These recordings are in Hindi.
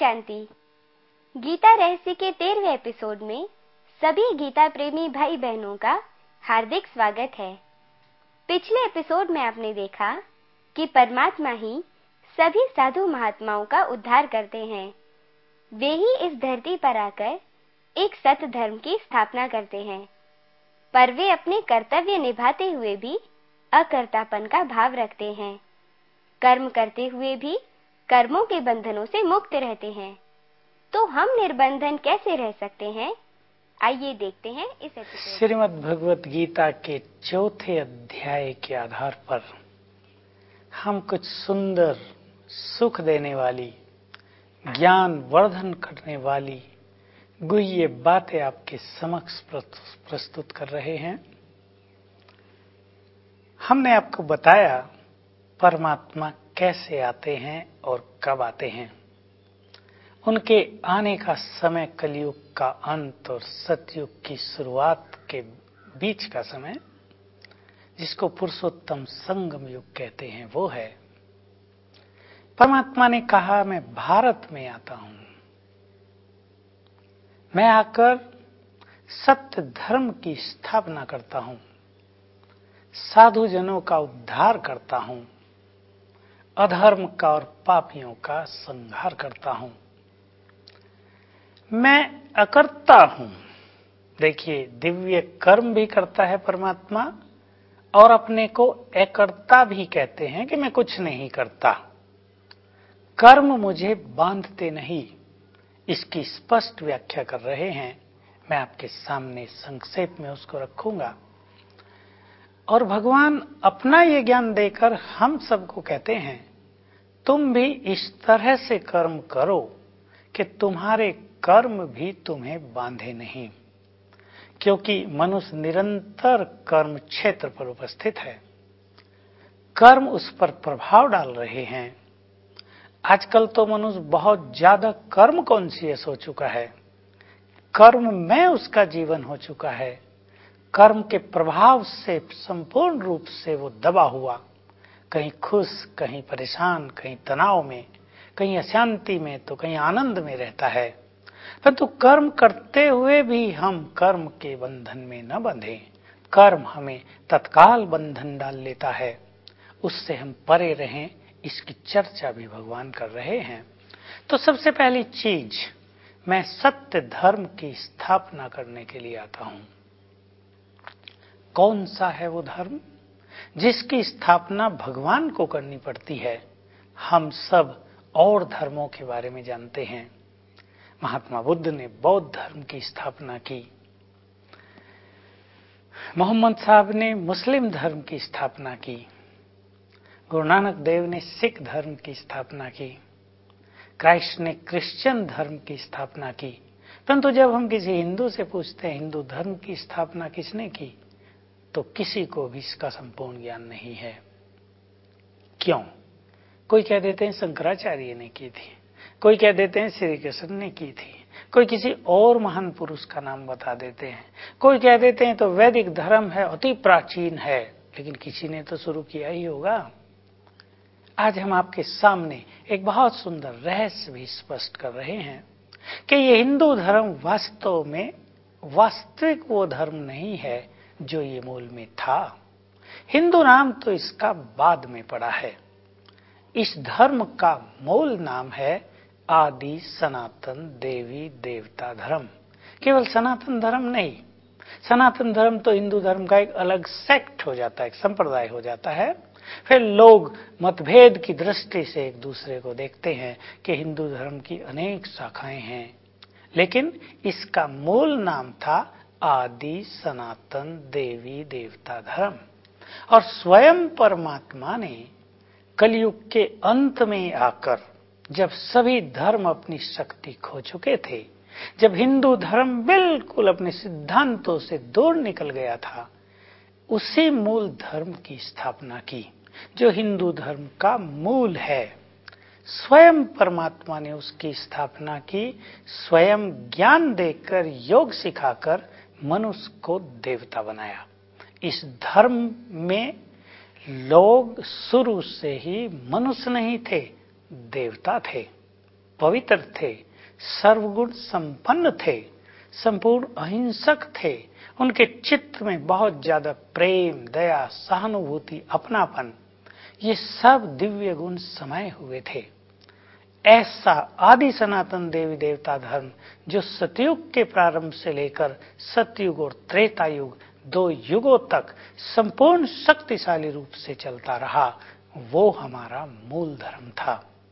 शांति। गीता रहस्य के 13वें एपिसोड में सभी गीता प्रेमी भाई बहनों का हार्दिक स्वागत है। पिछले एपिसोड में आपने देखा कि परमात्मा ही सभी साधु महात्माओं का उद्धार करते हैं। वे ही इस धरती पर आकर एक सत्य धर्म की स्थापना करते हैं, पर वे अपने कर्तव्य निभाते हुए भी अकर्तापन का भाव रखते हैं। कर्म करते हुए भी कर्मों के बंधनों से मुक्त रहते हैं। तो हम निर्बंधन कैसे रह सकते हैं? आइए देखते हैं इस एपिसोड। श्रीमद् भगवत गीता के 4थे अध्याय के आधार पर हम कुछ सुंदर, सुख देने वाली, ज्ञान वर्धन करने वाली गुह्य बातें आपके समक्ष प्रस्तुत कर रहे हैं। हमने आपको बताया परमात्मा कैसे आते हैं और कब आते हैं। उनके आने का समय कलयुग का अंत और सतयुग की शुरुआत के बीच का समय, जिसको पुरुषोत्तम संगम युग कहते हैं, वो है। परमात्मा ने कहा, मैं भारत में आता हूं, मैं आकर सत्य धर्म की स्थापना करता हूं, साधु जनों का उद्धार करता हूं, अधर्म का और पापियों का संहार करता हूं। मैं अकर्ता हूं। देखिए, दिव्य कर्म भी करता है परमात्मा और अपने को अकर्ता भी कहते हैं कि मैं कुछ नहीं करता। कर्म मुझे बांधते नहीं, इसकी स्पष्ट व्याख्या कर रहे हैं। मैं आपके सामने संक्षेप में उसको रखूंगा। और भगवान अपना ये ज्ञान देकर हम सबको कहते हैं, तुम भी इस तरह से कर्म करो कि तुम्हारे कर्म भी तुम्हें बांधे नहीं, क्योंकि मनुष्य निरंतर कर्म क्षेत्र पर उपस्थित है। कर्म उस पर प्रभाव डाल रहे हैं। आजकल तो मनुष्य बहुत ज्यादा कर्म कॉन्शियस हो चुका है। कर्म में उसका जीवन हो चुका है। कर्म के प्रभाव से संपूर्ण रूप से वो दबा हुआ, कहीं खुश, कहीं परेशान, कहीं तनाव में, कहीं अशांति में, तो कहीं आनंद में रहता है। परंतु कर्म करते हुए भी हम कर्म के बंधन में न बंधे। कर्म हमें तत्काल बंधन डाल लेता है, उससे हम परे रहें, इसकी चर्चा भी भगवान कर रहे हैं। तो सबसे पहली चीज, मैं सत्य धर्म की स्थापना करने के लिए आता हूं। कौन सा है वो धर्म जिसकी स्थापना भगवान को करनी पड़ती है? हम सब और धर्मों के बारे में जानते हैं। महात्मा बुद्ध ने बौद्ध धर्म की स्थापना की, मोहम्मद साहब ने मुस्लिम धर्म की स्थापना की, गुरु नानक देव ने सिख धर्म की स्थापना की, क्राइस्ट ने क्रिश्चियन धर्म की स्थापना की। परंतु जब हम किसी हिंदू से पूछते हैं हिंदू धर्म की स्थापना किसने की, तो किसी को भी इसका संपूर्ण ज्ञान नहीं है। क्यों? कोई कह देते हैं शंकराचार्य ने की थी, कोई कह देते हैं श्री कृष्ण ने की थी, कोई किसी और महान पुरुष का नाम बता देते हैं, कोई कह देते हैं तो वैदिक धर्म है, अति प्राचीन है, लेकिन किसी ने तो शुरू किया ही होगा। आज हम आपके सामने एक बहुत सुंदर रहस्य भी स्पष्ट कर रहे हैं कि ये हिंदू धर्म वास्तव में वास्तविक वो धर्म नहीं है जो ये मूल में था। हिंदू नाम तो इसका बाद में पड़ा है। इस धर्म का मूल नाम है आदि सनातन देवी देवता धर्म। केवल सनातन धर्म नहीं, सनातन धर्म तो हिंदू धर्म का एक अलग सेक्ट हो जाता है, एक संप्रदाय हो जाता है। फिर लोग मतभेद की दृष्टि से एक दूसरे को देखते हैं कि हिंदू धर्म की अनेक शाखाएं हैं, लेकिन इसका मूल नाम था आदि सनातन देवी देवता धर्म। और स्वयं परमात्मा ने कलयुग के अंत में आकर, जब सभी धर्म अपनी शक्ति खो चुके थे, जब हिंदू धर्म बिल्कुल अपने सिद्धांतों से दूर निकल गया था, उसी मूल धर्म की स्थापना की जो हिंदू धर्म का मूल है। स्वयं परमात्मा ने उसकी स्थापना की, स्वयं ज्ञान देकर, योग सिखाकर मनुष्य को देवता बनाया। इस धर्म में लोग शुरू से ही मनुष्य नहीं थे, देवता थे। पवित्र थे, सर्वगुण संपन्न थे, संपूर्ण अहिंसक थे। उनके चित्त में बहुत ज्यादा प्रेम, दया, सहानुभूति, अपनापन, ये सब दिव्य गुण समाये हुए थे। ऐसा आदि सनातन देवी देवता धर्म जो सतयुग के प्रारंभ से लेकर सतयुग और त्रेता युग, 2 युगों तक संपूर्ण शक्तिशाली रूप से चलता रहा, वो हमारा मूल धर्म था।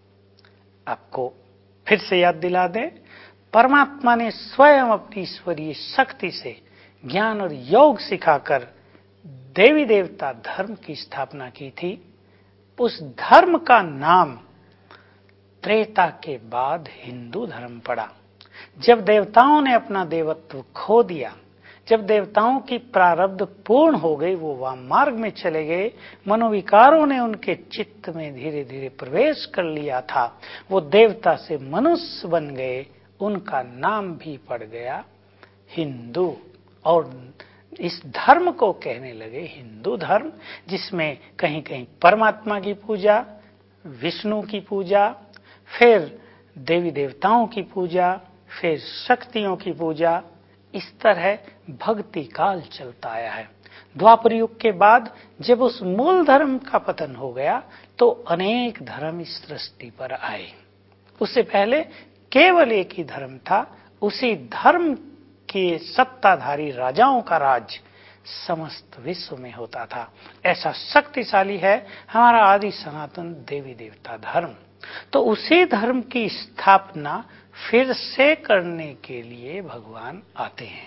आपको फिर से याद दिला दें, परमात्मा ने स्वयं अपनी ईश्वरीय शक्ति से ज्ञान और योग सिखाकर देवी देवता धर्म की स्थापना की थी। उस धर्म का नाम त्रेता के बाद हिंदू धर्म पड़ा। जब देवताओं ने अपना देवत्व खो दिया, जब देवताओं की प्रारब्ध पूर्ण हो गई, वो वाममार्ग में चले गए, मनोविकारों ने उनके चित्त में धीरे धीरे प्रवेश कर लिया था, वो देवता से मनुष्य बन गए, उनका नाम भी पड़ गया हिंदू। और इस धर्म को कहने लगे हिंदू धर्म, जिसमें कहीं कहीं परमात्मा की पूजा, विष्णु की पूजा, फिर देवी देवताओं की पूजा, फिर शक्तियों की पूजा, इस तरह भक्ति काल चलता आया है। द्वापर युग के बाद जब उस मूल धर्म का पतन हो गया तो अनेक धर्म इस सृष्टि पर आए। उससे पहले केवल एक ही धर्म था, उसी धर्म के सत्ताधारी राजाओं का राज समस्त विश्व में होता था। ऐसा शक्तिशाली है हमारा आदि सनातन देवी देवता धर्म। तो उसी धर्म की स्थापना फिर से करने के लिए भगवान आते हैं।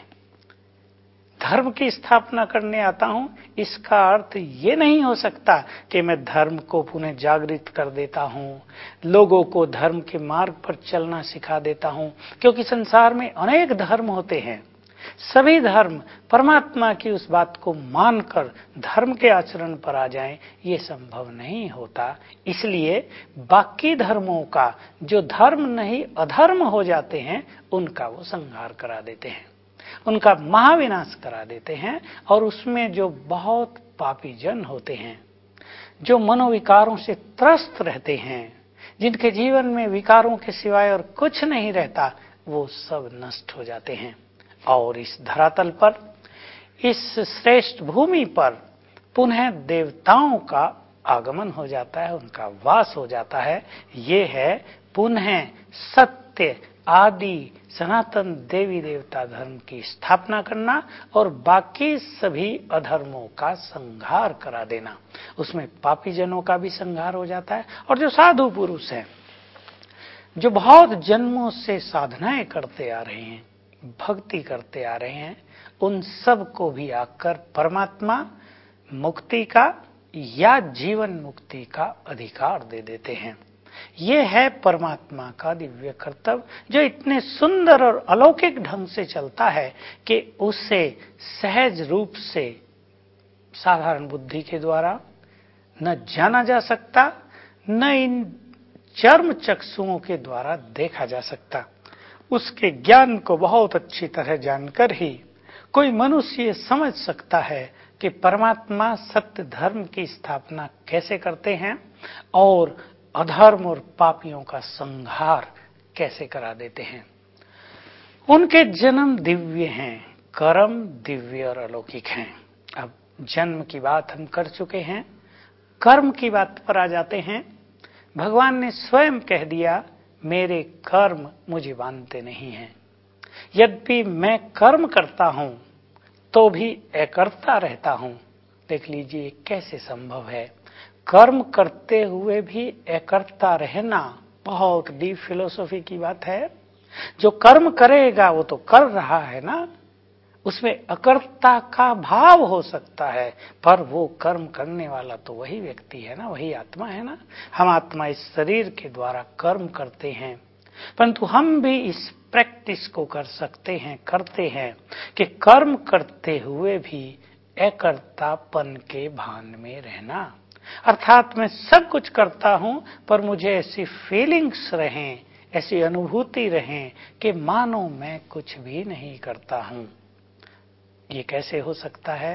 धर्म की स्थापना करने आता हूं, इसका अर्थ ये नहीं हो सकता कि मैं धर्म को पुनः जागृत कर देता हूं, लोगों को धर्म के मार्ग पर चलना सिखा देता हूं, क्योंकि संसार में अनेक धर्म होते हैं। सभी धर्म परमात्मा की उस बात को मानकर धर्म के आचरण पर आ जाएं, ये संभव नहीं होता। इसलिए बाकी धर्मों का जो धर्म नहीं अधर्म हो जाते हैं, उनका वो संहार करा देते हैं, उनका महाविनाश करा देते हैं। और उसमें जो बहुत पापी जन होते हैं, जो मनोविकारों से त्रस्त रहते हैं, जिनके जीवन में विकारों के सिवाय और कुछ नहीं रहता, वो सब नष्ट हो जाते हैं। और इस धरातल पर, इस श्रेष्ठ भूमि पर पुनः देवताओं का आगमन हो जाता है, उनका वास हो जाता है। ये है पुनः सत्य आदि सनातन देवी देवता धर्म की स्थापना करना और बाकी सभी अधर्मों का संहार करा देना। उसमें पापी जनों का भी संहार हो जाता है, और जो साधु पुरुष हैं, जो बहुत जन्मों से साधनाएं करते आ रहे हैं, भक्ति करते आ रहे हैं, उन सब को भी आकर परमात्मा मुक्ति का या जीवन मुक्ति का अधिकार दे देते हैं। ये है परमात्मा का दिव्य कर्तव्य, जो इतने सुंदर और अलौकिक ढंग से चलता है कि उसे सहज रूप से साधारण बुद्धि के द्वारा न जाना जा सकता, न इन चर्म चक्षुओं के द्वारा देखा जा सकता। उसके ज्ञान को बहुत अच्छी तरह जानकर ही कोई मनुष्य समझ सकता है कि परमात्मा सत्य धर्म की स्थापना कैसे करते हैं और अधर्म और पापियों का संहार कैसे करा देते हैं। उनके जन्म दिव्य हैं, कर्म दिव्य और अलौकिक हैं। अब जन्म की बात हम कर चुके हैं, कर्म की बात पर आ जाते हैं। भगवान ने स्वयं कह दिया, मेरे कर्म मुझे बांधते नहीं हैं। यद्यपि मैं कर्म करता हूं तो भी अकर्ता रहता हूं। देख लीजिए कैसे संभव है, कर्म करते हुए भी अकर्ता रहना। बहुत डीप फिलोसॉफी की बात है। जो कर्म करेगा वो तो कर रहा है ना, उसमें अकर्ता का भाव हो सकता है, पर वो कर्म करने वाला तो वही व्यक्ति है ना, वही आत्मा है ना। हम आत्मा इस शरीर के द्वारा कर्म करते हैं, परंतु हम भी इस प्रैक्टिस को कर सकते हैं, करते हैं कि कर्म करते हुए भी अकर्तापन के भान में रहना। अर्थात मैं सब कुछ करता हूं, पर मुझे ऐसी फीलिंग्स रहें, ऐसी अनुभूति रहें कि मानो मैं कुछ भी नहीं करता हूं। ये कैसे हो सकता है?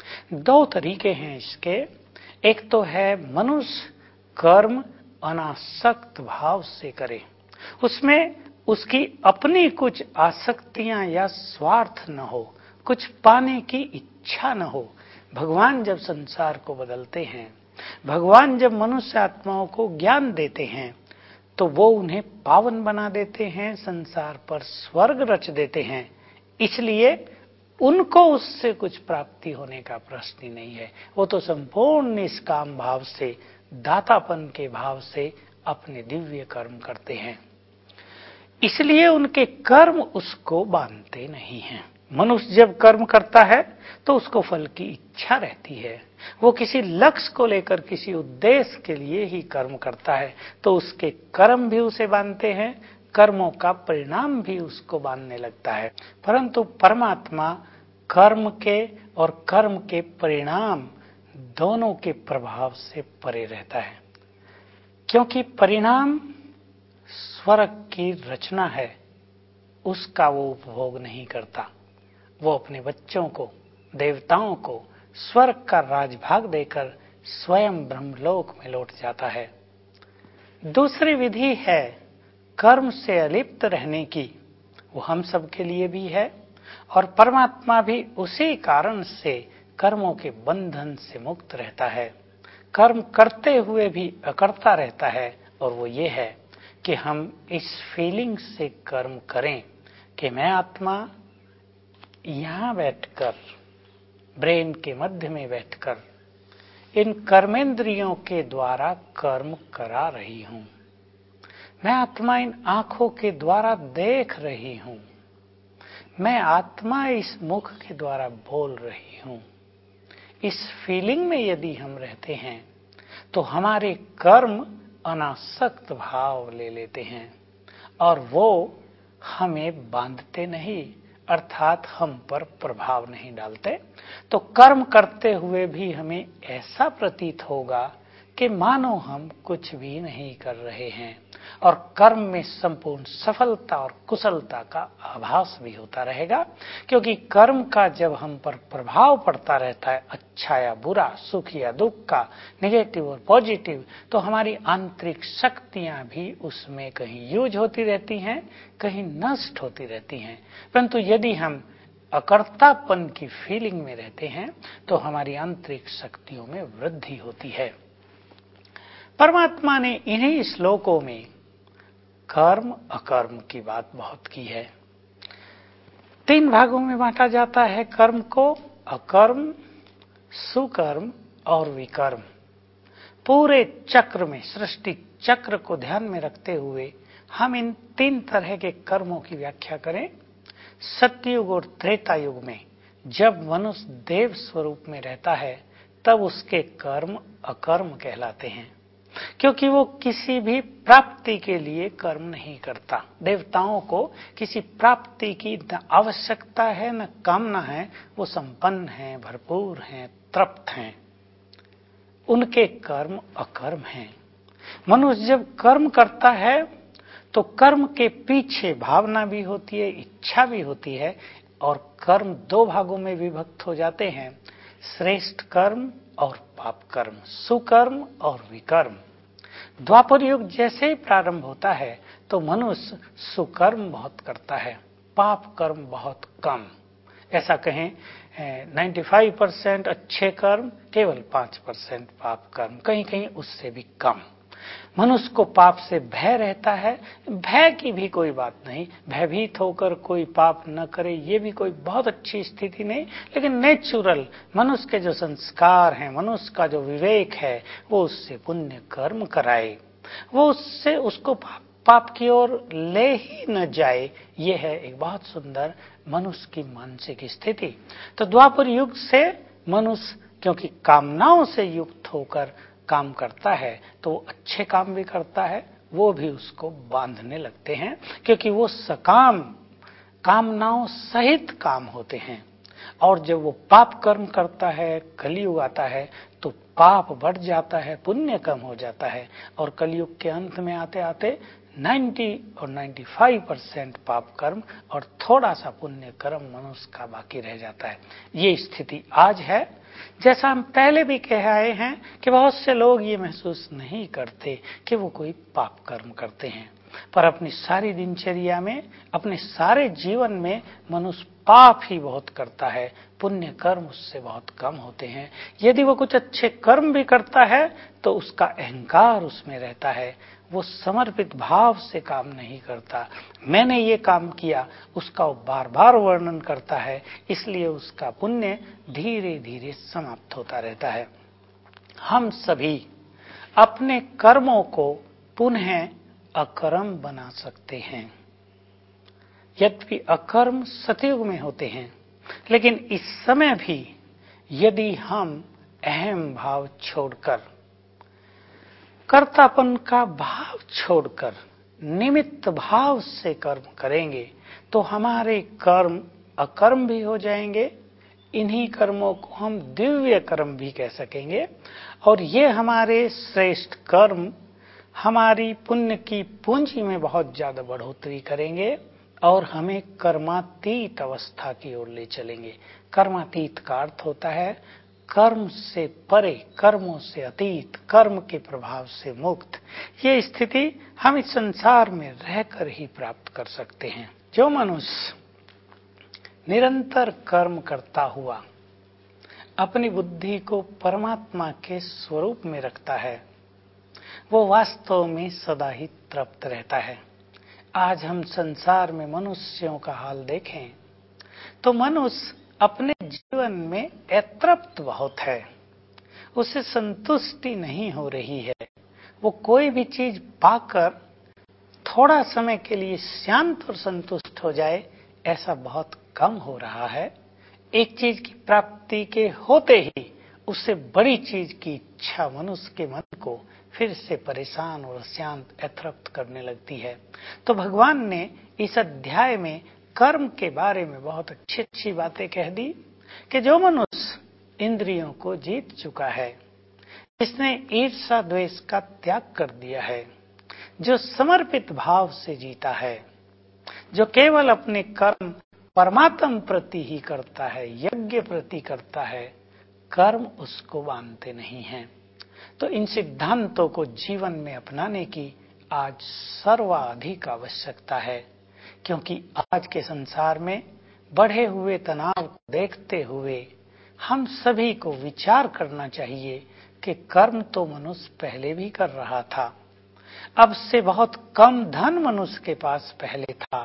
2 तरीके हैं इसके। एक तो है मनुष्य कर्म अनासक्त भाव से करे, उसमें उसकी अपनी कुछ आसक्तियां या स्वार्थ न हो, कुछ पाने की इच्छा न हो। भगवान जब संसार को बदलते हैं, भगवान जब मनुष्य आत्माओं को ज्ञान देते हैं, तो वो उन्हें पावन बना देते हैं, संसार पर स्वर्ग रच देते हैं। इसलिए उनको उससे कुछ प्राप्ति होने का प्रश्न ही नहीं है। वो तो संपूर्ण निष्काम भाव से, दातापन के भाव से अपने दिव्य कर्म करते हैं। इसलिए उनके कर्म उसको बांधते नहीं हैं। मनुष्य जब कर्म करता है तो उसको फल की इच्छा रहती है। वो किसी लक्ष्य को लेकर, किसी उद्देश्य के लिए ही कर्म करता है, तो उसके कर्म भी उसे बांधते हैं, कर्मों का परिणाम भी उसको बांधने लगता है। परंतु परमात्मा कर्म के और कर्म के परिणाम दोनों के प्रभाव से परे रहता है, क्योंकि परिणाम स्वर्ग की रचना है, उसका वो उपभोग नहीं करता। वो अपने बच्चों को, देवताओं को स्वर्ग का राजभाग देकर स्वयं ब्रह्मलोक में लौट जाता है। दूसरी विधि है कर्म से अलिप्त रहने की, वो हम सब के लिए भी है, और परमात्मा भी उसी कारण से कर्मों के बंधन से मुक्त रहता है। कर्म करते हुए भी अकर्ता रहता है, और वो ये है कि हम इस फीलिंग से कर्म करें कि मैं आत्मा यहां बैठकर, ब्रेन के मध्य में बैठकर इन कर्मेंद्रियों के द्वारा कर्म करा रही हूं। मैं आत्मा इन आंखों के द्वारा देख रही हूं। मैं आत्मा इस मुख के द्वारा बोल रही हूं। इस फीलिंग में यदि हम रहते हैं तो हमारे कर्म अनासक्त भाव ले लेते हैं, और वो हमें बांधते नहीं, अर्थात हम पर प्रभाव नहीं डालते। तो कर्म करते हुए भी हमें ऐसा प्रतीत होगा कि मानो हम कुछ भी नहीं कर रहे हैं, और कर्म में संपूर्ण सफलता और कुशलता का आभास भी होता रहेगा। क्योंकि कर्म का जब हम पर प्रभाव पड़ता रहता है, अच्छा या बुरा, सुख या दुख का, नेगेटिव और पॉजिटिव, तो हमारी आंतरिक शक्तियां भी उसमें कहीं यूज होती रहती हैं, कहीं नष्ट होती रहती हैं। परंतु यदि हम अकर्तापन की फीलिंग में रहते हैं तो हमारी आंतरिक शक्तियों में वृद्धि होती है। परमात्मा ने इन्हीं श्लोकों में कर्म अकर्म की बात बहुत की है। 3 भागों में बांटा जाता है कर्म को, अकर्म, सुकर्म और विकर्म। पूरे चक्र में, सृष्टि चक्र को ध्यान में रखते हुए हम इन 3 तरह के कर्मों की व्याख्या करें। सत्ययुग और त्रेता युग में जब मनुष्य देव स्वरूप में रहता है, तब उसके कर्म अकर्म कहलाते हैं, क्योंकि वो किसी भी प्राप्ति के लिए कर्म नहीं करता। देवताओं को किसी प्राप्ति की न आवश्यकता है न कामना है, वो संपन्न हैं, भरपूर हैं, तृप्त हैं। उनके कर्म अकर्म हैं। मनुष्य जब कर्म करता है तो कर्म के पीछे भावना भी होती है, इच्छा भी होती है, और कर्म 2 भागों में विभक्त हो जाते हैं, श्रेष्ठ कर्म और पाप कर्म, सुकर्म और विकर्म। द्वापर युग जैसे ही प्रारंभ होता है तो मनुष्य सुकर्म बहुत करता है, पाप कर्म बहुत कम। ऐसा कहें 95% अच्छे कर्म, केवल 5% पाप कर्म, कहीं कहीं उससे भी कम। मनुष्य को पाप से भय रहता है। भय की भी कोई बात नहीं, भयभीत होकर कोई पाप न करे, ये भी कोई बहुत अच्छी स्थिति नहीं, लेकिन नेचुरल मनुष्य के जो संस्कार हैं, मनुष्य का जो विवेक है, वो उससे पुण्य कर्म कराए, वो उससे उसको पाप की ओर ले ही न जाए। ये है एक बहुत सुंदर मनुष्य की मानसिक स्थिति। तो द्वापर युग से मनुष्य क्योंकि कामनाओं से युक्त होकर काम करता है, तो वो अच्छे काम भी करता है, वो भी उसको बांधने लगते हैं, क्योंकि वो सकाम कामनाओं सहित काम होते हैं। और जब वो पाप कर्म करता है, कलयुग आता है, तो पाप बढ़ जाता है, पुण्य कम हो जाता है, और कलयुग के अंत में आते आते 90 और 95% पाप कर्म और थोड़ा सा पुण्य कर्म मनुष्य का बाकी रह जाता है। ये स्थिति आज है। जैसा हम पहले भी कह आए हैं कि बहुत से लोग ये महसूस नहीं करते कि वो कोई पाप कर्म करते हैं। पर अपनी सारी दिनचर्या में, अपने सारे जीवन में मनुष्य पाप ही बहुत करता है, पुण्य कर्म उससे बहुत कम होते हैं। यदि वो कुछ अच्छे कर्म भी करता है तो उसका अहंकार उसमें रहता है, वो समर्पित भाव से काम नहीं करता। मैंने ये काम किया, उसका वो बार बार वर्णन करता है, इसलिए उसका पुण्य धीरे धीरे समाप्त होता रहता है। हम सभी अपने कर्मों को पुनः अकर्म बना सकते हैं। यद्यपि अकर्म सतयुग में होते हैं, लेकिन इस समय भी यदि हम अहम भाव छोड़कर, कर्तापन का भाव छोड़कर निमित्त भाव से कर्म करेंगे तो हमारे कर्म अकर्म भी हो जाएंगे। इन्हीं कर्मों को हम दिव्य कर्म भी कह सकेंगे, और ये हमारे श्रेष्ठ कर्म हमारी पुण्य की पूंजी में बहुत ज्यादा बढ़ोतरी करेंगे और हमें कर्मातीत अवस्था की ओर ले चलेंगे। कर्मातीत का अर्थ होता है कर्म से परे, कर्मों से अतीत, कर्म के प्रभाव से मुक्त। ये स्थिति हम इस संसार में रहकर ही प्राप्त कर सकते हैं। जो मनुष्य निरंतर कर्म करता हुआ अपनी बुद्धि को परमात्मा के स्वरूप में रखता है, वो वास्तव में सदा ही तृप्त रहता है। आज हम संसार में मनुष्यों का हाल देखें तो मनुष्य अपने जीवन में अतृप्त बहुत है, उसे संतुष्टि नहीं हो रही है। वो कोई भी चीज पाकर थोड़ा समय के लिए शांत और संतुष्ट हो जाए, ऐसा बहुत कम हो रहा है। एक चीज की प्राप्ति के होते ही उससे बड़ी चीज की इच्छा मनुष्य के मन को फिर से परेशान और अशांत, अतृप्त करने लगती है। तो भगवान ने इस अध्याय में कर्म के बारे में बहुत अच्छी अच्छी बातें कह दी कि जो मनुष्य इंद्रियों को जीत चुका है, जिसने ईर्ष्या द्वेष का त्याग कर दिया है, जो समर्पित भाव से जीता है, जो केवल अपने कर्म परमात्मा प्रति ही करता है, यज्ञ प्रति करता है, कर्म उसको बांधते नहीं हैं। तो इन सिद्धांतों को जीवन में अपनाने की आज सर्वाधिक आवश्यकता है, क्योंकि आज के संसार में बढ़े हुए तनाव को देखते हुए हम सभी को विचार करना चाहिए कि कर्म तो मनुष्य पहले भी कर रहा था। अब से बहुत कम धन मनुष्य के पास पहले था,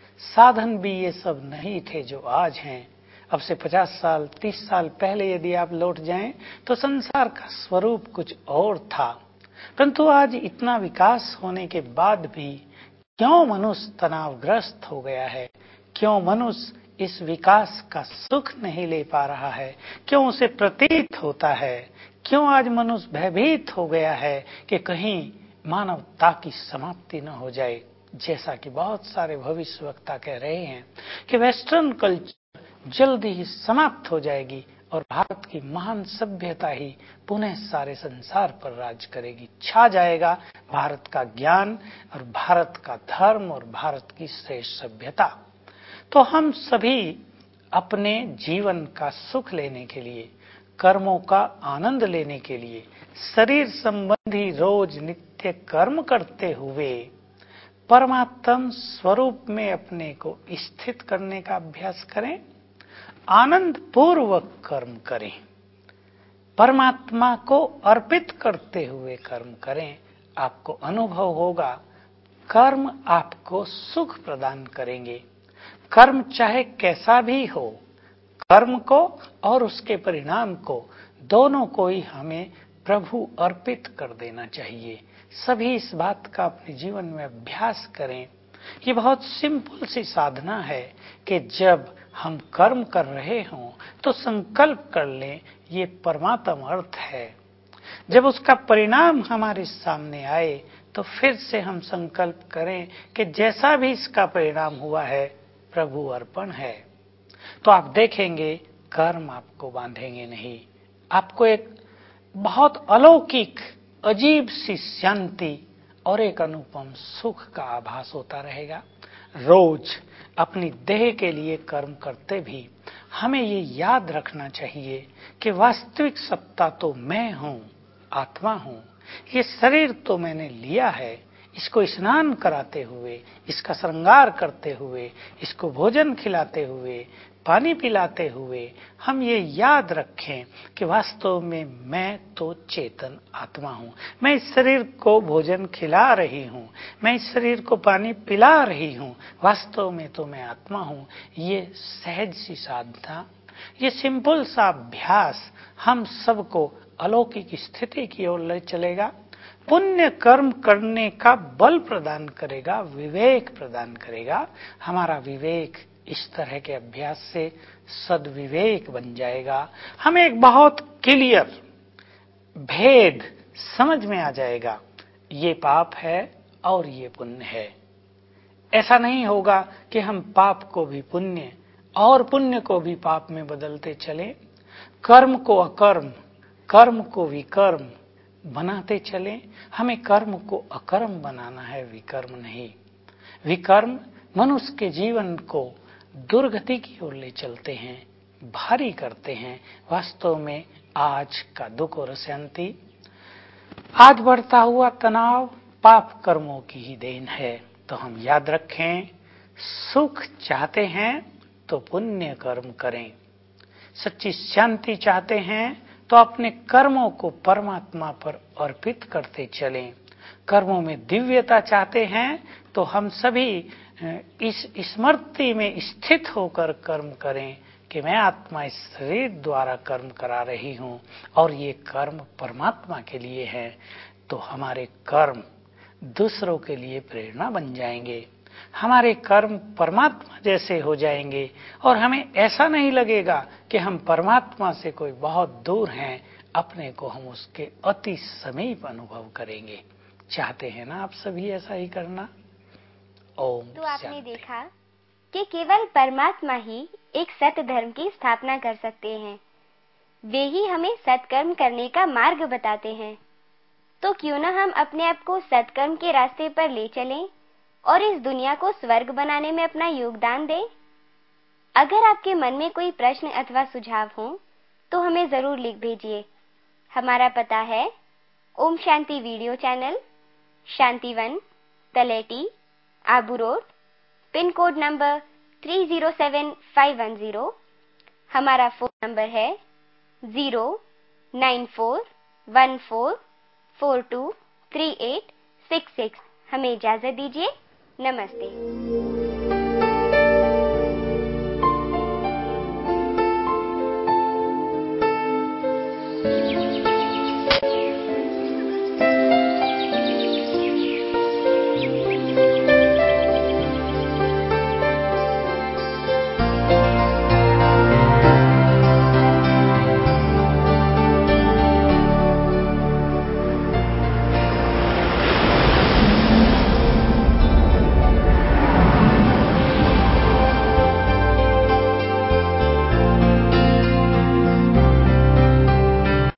साधन भी ये सब नहीं थे जो आज हैं। अब से 50 साल 30 साल पहले यदि आप लौट जाएं तो संसार का स्वरूप कुछ और था। परंतु आज इतना विकास होने के बाद भी क्यों मनुष्य तनावग्रस्त हो गया है, क्यों मनुष्य इस विकास का सुख नहीं ले पा रहा है, क्यों उसे प्रतीत होता है, क्यों आज मनुष्य भयभीत हो गया है कि कहीं मानवता की समाप्ति न हो जाए। जैसा कि बहुत सारे भविष्यवक्ता कह रहे हैं कि वेस्टर्न कल्चर जल्दी ही समाप्त हो जाएगी और भारत की महान सभ्यता ही पुनः सारे संसार पर राज करेगी, छा जाएगा भारत का ज्ञान और भारत का धर्म और भारत की श्रेष्ठ सभ्यता। तो हम सभी अपने जीवन का सुख लेने के लिए, कर्मों का आनंद लेने के लिए, शरीर संबंधी रोज नित्य कर्म करते हुए परमात्म स्वरूप में अपने को स्थित करने का अभ्यास करें, आनंद पूर्वक कर्म करें, परमात्मा को अर्पित करते हुए कर्म करें। आपको अनुभव होगा कर्म आपको सुख प्रदान करेंगे। कर्म चाहे कैसा भी हो, कर्म को और उसके परिणाम को दोनों को ही हमें प्रभु अर्पित कर देना चाहिए। सभी इस बात का अपने जीवन में अभ्यास करें। ये बहुत सिंपल सी साधना है कि जब हम कर्म कर रहे हों तो संकल्प कर लें ये परमात्म अर्थ है। जब उसका परिणाम हमारे सामने आए तो फिर से हम संकल्प करें कि जैसा भी इसका परिणाम हुआ है प्रभु अर्पण है। तो आप देखेंगे कर्म आपको बांधेंगे नहीं, आपको एक बहुत अलौकिक अजीब सी शांति और एक अनुपम सुख का आभास होता रहेगा। रोज अपनी देह के लिए कर्म करते भी हमें ये याद रखना चाहिए कि वास्तविक सत्ता तो मैं हूं, आत्मा हूं। ये शरीर तो मैंने लिया है, इसको स्नान कराते हुए, इसका श्रृंगार करते हुए, इसको भोजन खिलाते हुए, पानी पिलाते हुए हम ये याद रखें कि वास्तव में मैं तो चेतन आत्मा हूं। मैं इस शरीर को भोजन खिला रही हूं, मैं इस शरीर को पानी पिला रही हूं, वास्तव में तो मैं आत्मा हूं। ये सहज सी साधना, ये सिंपल सा अभ्यास हम सबको अलौकिक स्थिति की ओर ले चलेगा, पुण्य कर्म करने का बल प्रदान करेगा, विवेक प्रदान करेगा। हमारा विवेक इस तरह के अभ्यास से सद्विवेक बन जाएगा। हमें एक बहुत क्लियर भेद समझ में आ जाएगा, ये पाप है और ये पुण्य है। ऐसा नहीं होगा कि हम पाप को भी पुण्य और पुण्य को भी पाप में बदलते चले, कर्म को अकर्म, कर्म को विकर्म बनाते चले। हमें कर्म को अकर्म बनाना है, विकर्म नहीं। विकर्म मनुष्य के जीवन को दुर्गति की ओर ले चलते हैं, भारी करते हैं। वास्तव में आज का दुख और अशांति, आज बढ़ता हुआ तनाव पाप कर्मों की ही देन है। तो हम याद रखें, सुख चाहते हैं तो पुण्य कर्म करें, सच्ची शांति चाहते हैं तो अपने कर्मों को परमात्मा पर अर्पित करते चलें। कर्मों में दिव्यता चाहते हैं तो हम सभी इस स्मृति में स्थित होकर कर्म करें कि मैं आत्मा इस शरीर द्वारा कर्म करा रही हूं और ये कर्म परमात्मा के लिए है। तो हमारे कर्म दूसरों के लिए प्रेरणा बन जाएंगे, हमारे कर्म परमात्मा जैसे हो जाएंगे और हमें ऐसा नहीं लगेगा कि हम परमात्मा से कोई बहुत दूर हैं, अपने को हम उसके अति समीप अनुभव करेंगे। चाहते हैं ना आप सभी ऐसा ही करना? ओम। तो आपने देखा कि केवल परमात्मा ही एक सत्य धर्म की स्थापना कर सकते हैं, वे ही हमें सत्कर्म करने का मार्ग बताते हैं। तो क्यों ना हम अपने आप को सत्कर्म के रास्ते पर ले चलें और इस दुनिया को स्वर्ग बनाने में अपना योगदान दें। अगर आपके मन में कोई प्रश्न अथवा सुझाव हो तो हमें जरूर लिख भेजिए। हमारा पता है Om Shanti video channel, Shantivan, Taleti, Abu road, pin code number 307510। हमारा फोन नंबर है 09414423866। हमें इजाजत दीजिए। नमस्ते।